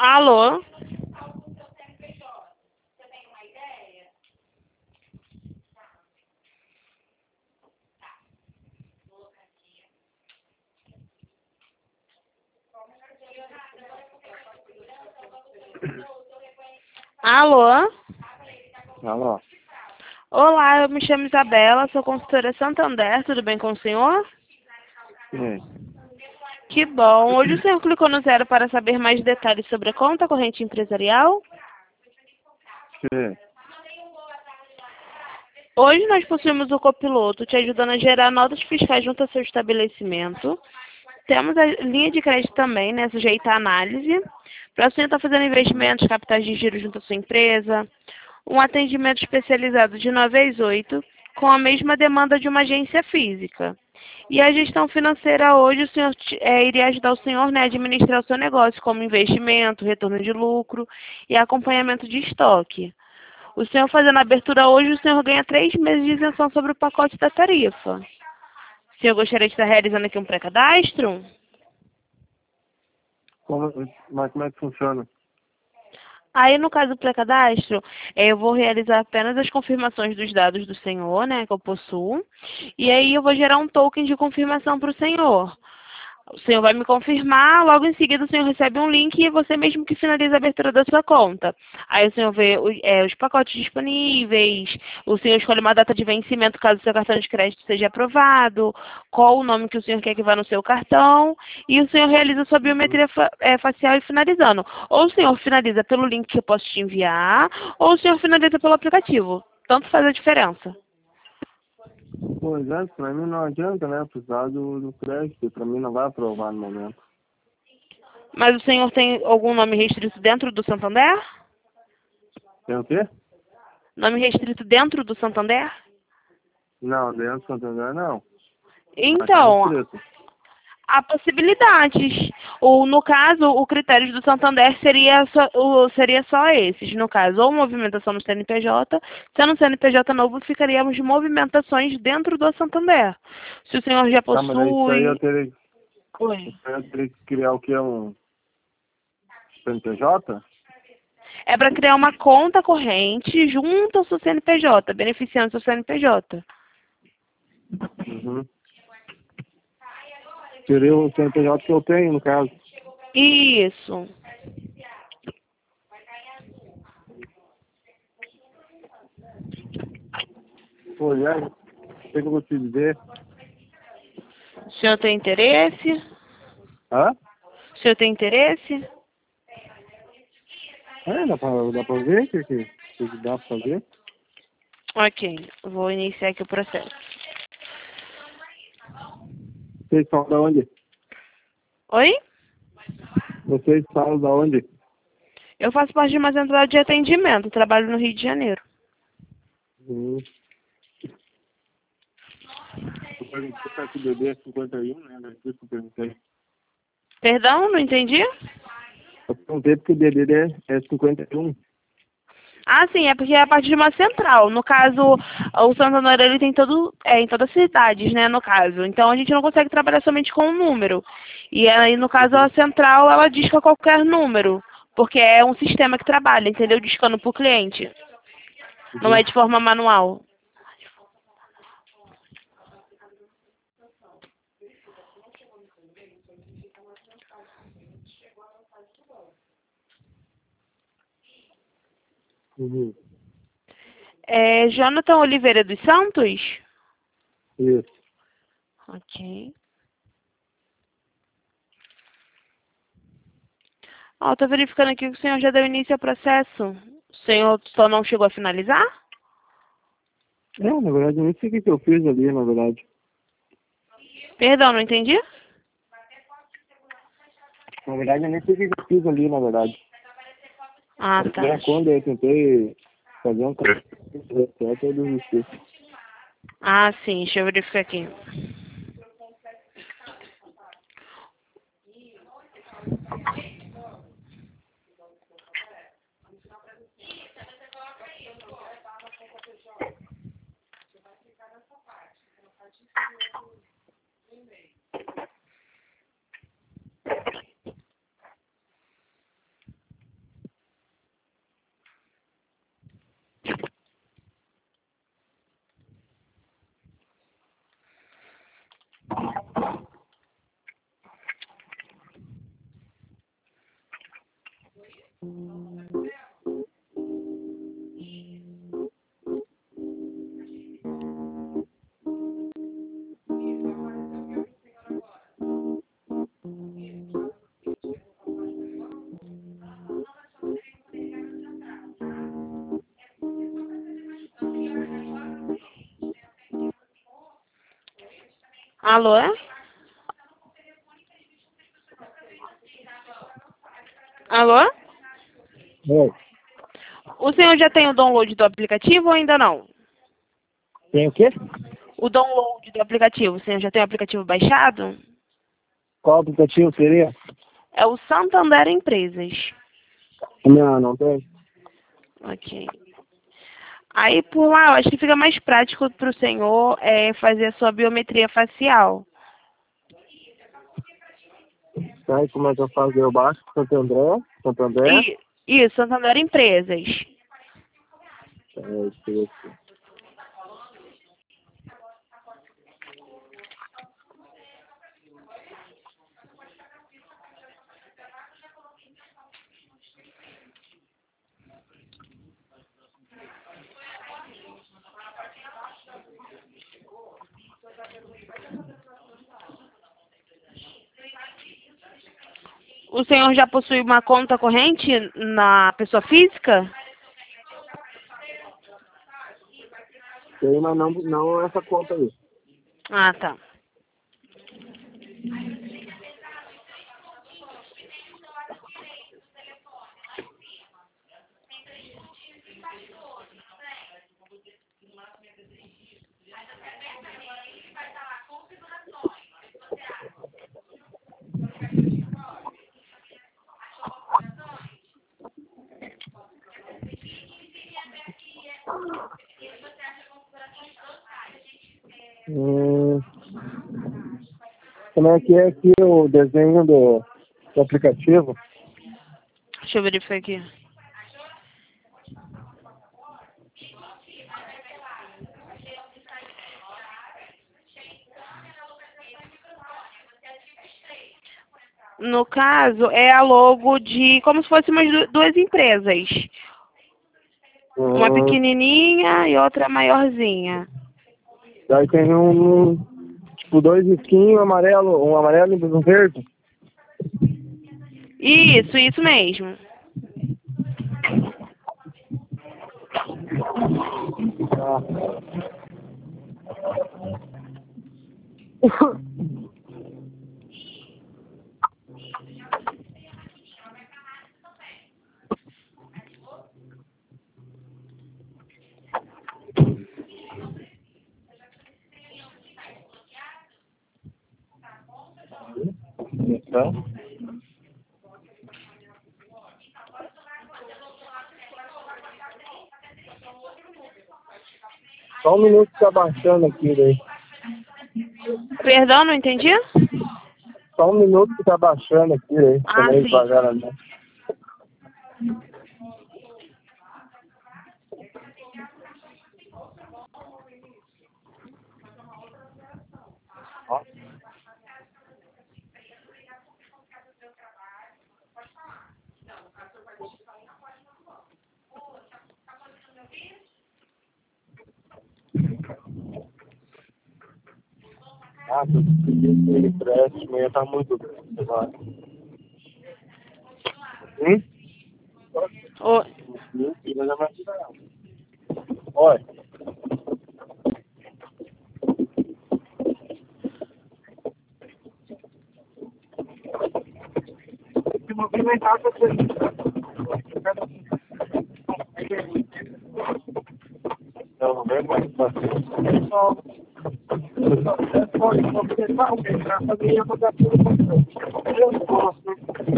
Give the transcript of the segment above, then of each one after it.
Alô? Alô? Alô? Olá, eu me chamo Isabela, sou consultora Santander, tudo bem com o senhor? Sim. Que bom. Hoje o senhor clicou no 0 para saber mais detalhes sobre a conta corrente empresarial? Sim. Hoje nós possuímos o copiloto te ajudando a gerar notas fiscais junto ao seu estabelecimento. Temos a linha de crédito também, né, sujeita à análise. Para o senhor estar fazendo investimentos, capitais de giro junto à sua empresa. Um atendimento especializado de 9 às 8, com a mesma demanda de uma agência física. E a gestão financeira hoje, o senhor iria ajudar o senhor, né, a administrar o seu negócio, como investimento, retorno de lucro e acompanhamento de estoque. O senhor fazendo a abertura hoje, o senhor ganha 3 meses de isenção sobre o pacote da tarifa. O senhor gostaria de estar realizando aqui um pré-cadastro? Mas como é que funciona? Aí, no caso do pré-cadastro, eu vou realizar apenas as confirmações dos dados do senhor, né, que eu possuo. E aí eu vou gerar um token de confirmação para o senhor. O senhor vai me confirmar, logo em seguida o senhor recebe um link e é você mesmo que finaliza a abertura da sua conta. Aí o senhor vê os pacotes disponíveis, o senhor escolhe uma data de vencimento caso o seu cartão de crédito seja aprovado, qual o nome que o senhor quer que vá no seu cartão, e o senhor realiza sua biometria facial e finalizando. Ou o senhor finaliza pelo link que eu posso te enviar, ou o senhor finaliza pelo aplicativo. Tanto faz a diferença. Pois é, pra mim não adianta, né? Precisar do crédito. Pra mim não vai aprovar no momento. Mas o senhor tem algum nome restrito dentro do Santander? Tem o quê? Nome restrito dentro do Santander? Não, dentro do Santander não. Mas tá Então, restrito. há possibilidades. Ou, no caso, o critério do Santander seria só esses. No caso, ou movimentação no CNPJ. Sendo um CNPJ novo, ficaríamos de movimentações dentro do Santander. Se o senhor já Tá, mas aí isso aí possui... Oi. eu teria que criar o quê? Um CNPJ? É para criar uma conta corrente junto ao seu CNPJ, beneficiando o seu CNPJ. Uhum. Seria o CNPJ que eu tenho, no caso. Isso. Pois é, o que eu vou te dizer? O senhor tem interesse? Hã? O senhor tem interesse? É, dá pra ver o que dá pra fazer? Ok, vou iniciar aqui o processo. Vocês falam da onde? Oi? Vocês falam da onde? Eu faço parte de uma central de atendimento, trabalho no Rio de Janeiro. Uhum. Eu perguntei se o bebê é 51, né? Por isso que eu perguntei. Perdão, não entendi? Eu perguntei porque o bebê é 51. Ah, sim, é porque é a partir de uma central. No caso, o Santander ele tem em todas as cidades, né, no caso. Então a gente não consegue trabalhar somente com um número. E aí, no caso, a Uhum. central, ela disca qualquer número. Porque é um sistema que trabalha, entendeu? Discando por cliente. Não é Uhum. de forma manual. Uhum. É Jonathan Oliveira dos Santos? Isso. Ok. Ó, tô verificando aqui que o senhor já deu início ao processo. O senhor só não chegou a finalizar? É, na verdade, eu nem sei o que eu fiz ali, na verdade. Perdão, não entendi? Na verdade, eu nem sei o que eu fiz ali, na verdade. Ah, tá. Quando eu tentei fazer um trabalho, eu desisti. Ah, sim, deixa eu verificar aqui. Alô? Alô? Oi. O senhor já tem o download do aplicativo ou ainda não? Tem o quê? O download do aplicativo, o senhor já tem o aplicativo baixado? Qual aplicativo seria? É o Santander Empresas. Não, não tem. Ok. Aí por lá, eu acho que fica mais prático para o senhor fazer a sua biometria facial. Aí como é que eu faço? Eu baixo Santander? Santander? Isso, Santander Empresas. Isso. O senhor já possui uma conta corrente na pessoa física? Tem, mas não essa conta aí. Ah, tá. Como é que é aqui o desenho do aplicativo? Deixa eu verificar aqui. No caso, é a logo de como se fossem duas empresas. Uma pequenininha e outra maiorzinha. Daí tem tipo, dois risquinhos, um amarelo e um verde. Isso mesmo. Então, só um minuto que tá baixando aqui daí. Perdão, não entendi? Só um minuto que tá baixando aqui daí. Ah, Também sim. devagar ali. Ó. Ah, esse empréstimo aí tá muito grande agora. Ô, Oi. Se movimentar você. Não vem mais. Pode movimentar alguém pra fazer a rodatura. Eu posso.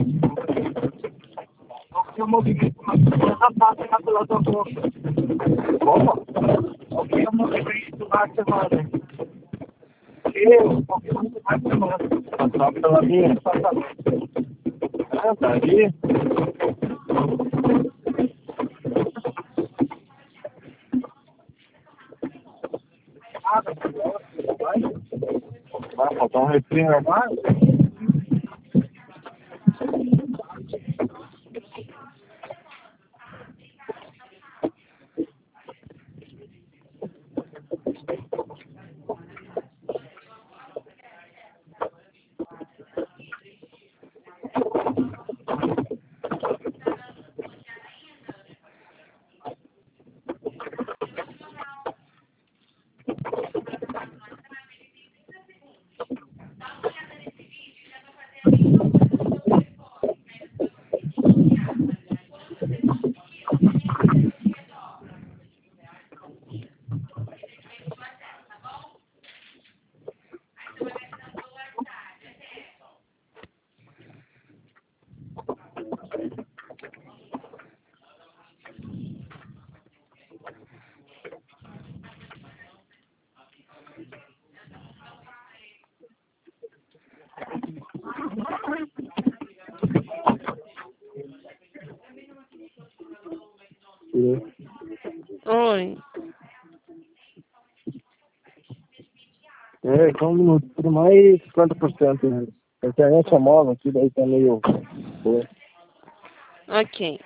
Eu movimento na parte natural da boca. Como? Eu movimento na semana. Porque muito mais semana. Passar pela minha. Ah, tá ali. Vai faltar um respingo a mais? Oi. Como no tudo mais 50%, né? A internet é móvel aqui, daí tá meio... boa. Ok.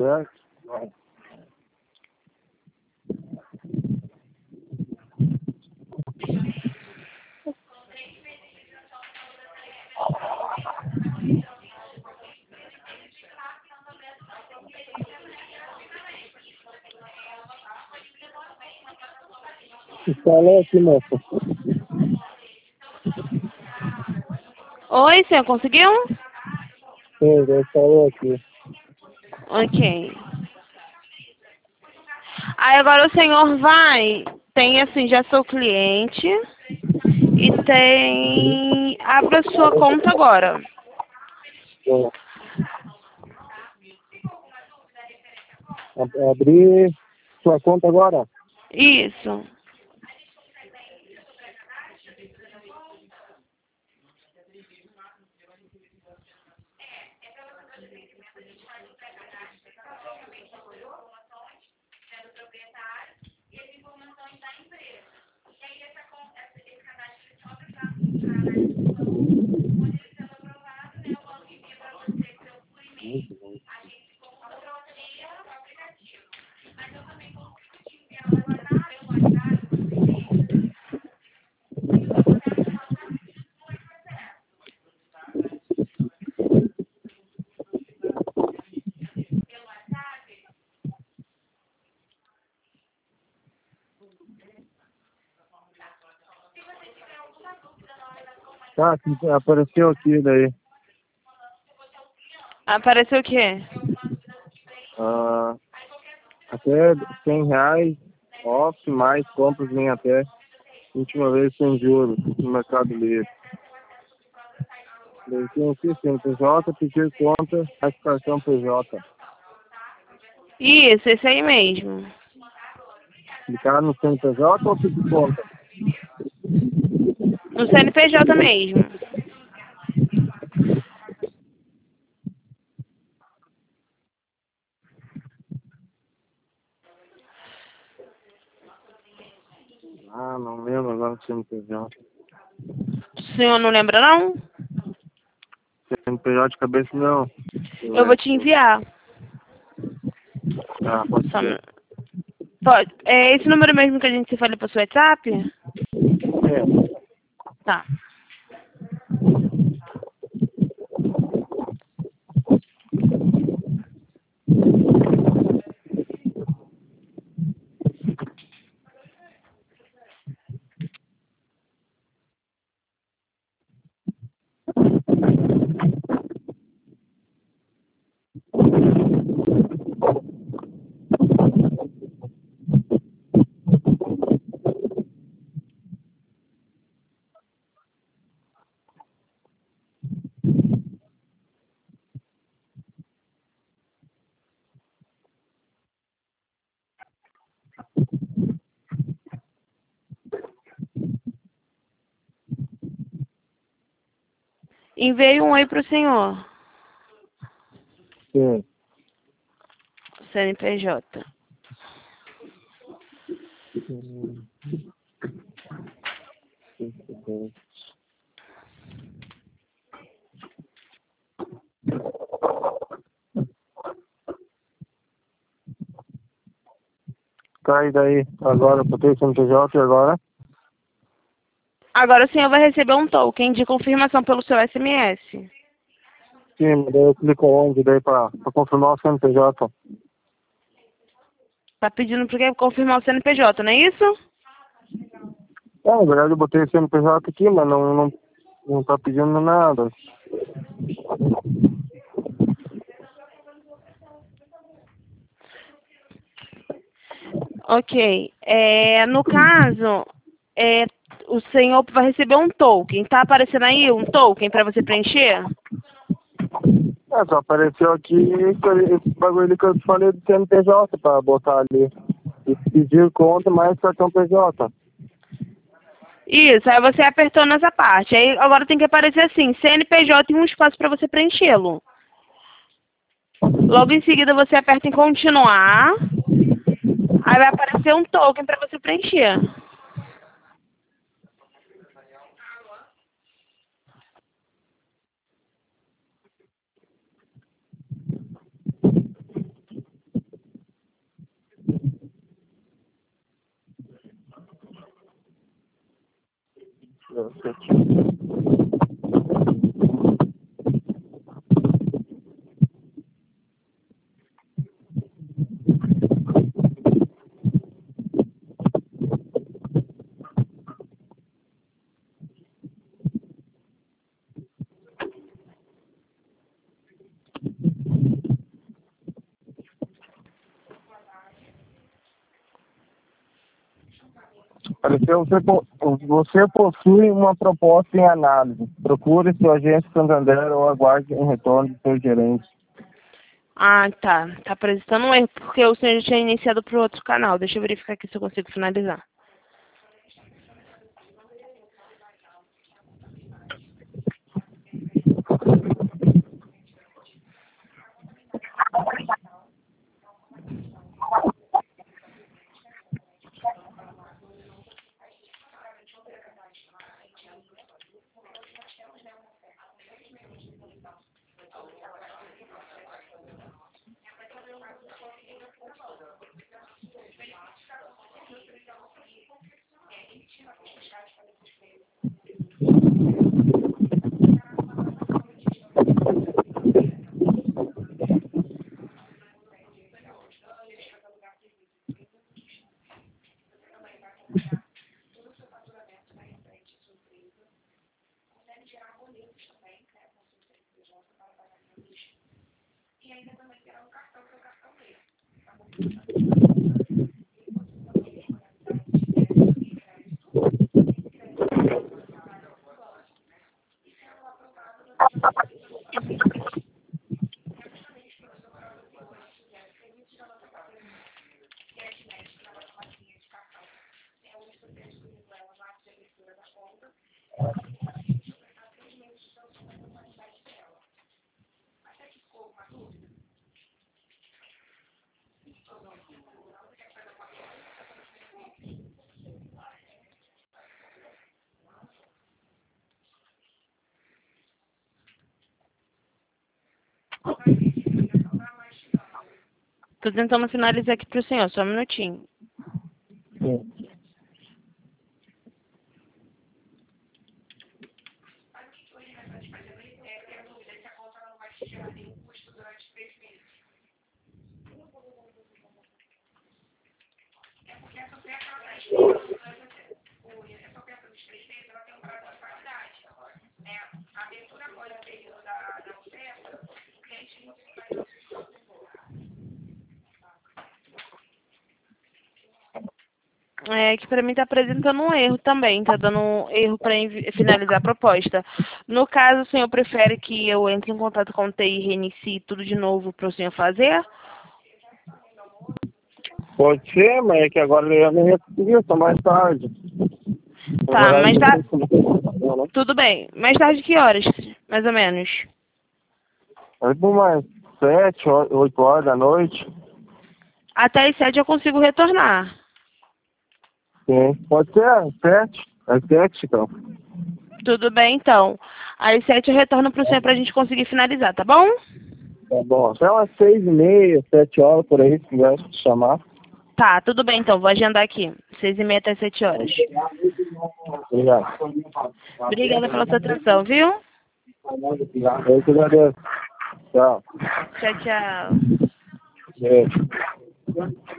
certo? Vai. Instalou aqui, moça. Oi, senhor, conseguiu? Sim, já instalou aqui. Ok. Aí agora o senhor vai, tem assim, já sou cliente e tem. Abra sua conta agora. Sim. Abrir sua conta agora? Isso. Tá, apareceu aqui daí. Apareceu o quê? Ah, até R$ 100 off, mais compras vem até última vez sem juros no Mercado Livre. Daí tem aqui CNPJ, pedir conta, mais cartão PJ. Isso, esse aí mesmo. Clicar no CNPJ ou pedir conta? No CNPJ mesmo. Ah, não lembro agora do CNPJ. O senhor não lembra, não? CNPJ de cabeça não. Eu vou te enviar. Ah, pode Só... ser. Pode. É esse número mesmo que a gente se falou pro seu WhatsApp? É. Tá. Enviei um oi pro senhor. Sim. CNPJ. Tá, e daí? Agora, botei o CNPJ e agora? Agora o senhor vai receber um token de confirmação pelo seu SMS. Sim, mas daí eu clico onde daí pra confirmar o CNPJ? Tá pedindo pra confirmar o CNPJ, não é isso? É, na verdade eu botei o CNPJ aqui, mas não tá pedindo nada. Ok. No caso, o senhor vai receber um token. Tá aparecendo aí um token para você preencher? É, só apareceu aqui esse bagulho ali que eu te falei do CNPJ pra botar ali. E pedir conta mais cartão PJ. Isso, aí você apertou nessa parte. Aí agora tem que aparecer assim, CNPJ e um espaço para você preenchê-lo. Logo em seguida você aperta em continuar. Aí vai aparecer um token para você preencher. Apareceu, você possui uma proposta em análise. Procure seu agente Santander ou aguarde um retorno do seu gerente. Ah, tá. Tá apresentando um erro, porque o senhor já tinha iniciado para o outro canal. Deixa eu verificar aqui se eu consigo finalizar. Tô tentando finalizar aqui pro senhor, só um minutinho. Sim. É que pra mim tá apresentando um erro também, tá dando um erro para finalizar a proposta. No caso, o senhor prefere que eu entre em contato com o TI e reinicie tudo de novo para o senhor fazer? Pode ser, mas é que agora eu não ia conseguir, só mais tarde. Tá, mas tá. Né? Tudo bem. Mais tarde que horas, mais ou menos? Aí por mais 7, 8 horas da noite. Até as 7 eu consigo retornar. Sim. Pode ser às 7. Às 7, então. Tudo bem, então. Às 7 eu retorno pro senhor pra gente conseguir finalizar, tá bom? Tá bom. Até umas 6h30, 7 horas por aí, se quiser chamar. Tá, tudo bem, então. Vou agendar aqui. 6h30 até 7 horas. Obrigado. Obrigada pela sua atenção, viu? Eu que agradeço. Tchau. Tchau, tchau. Beijo.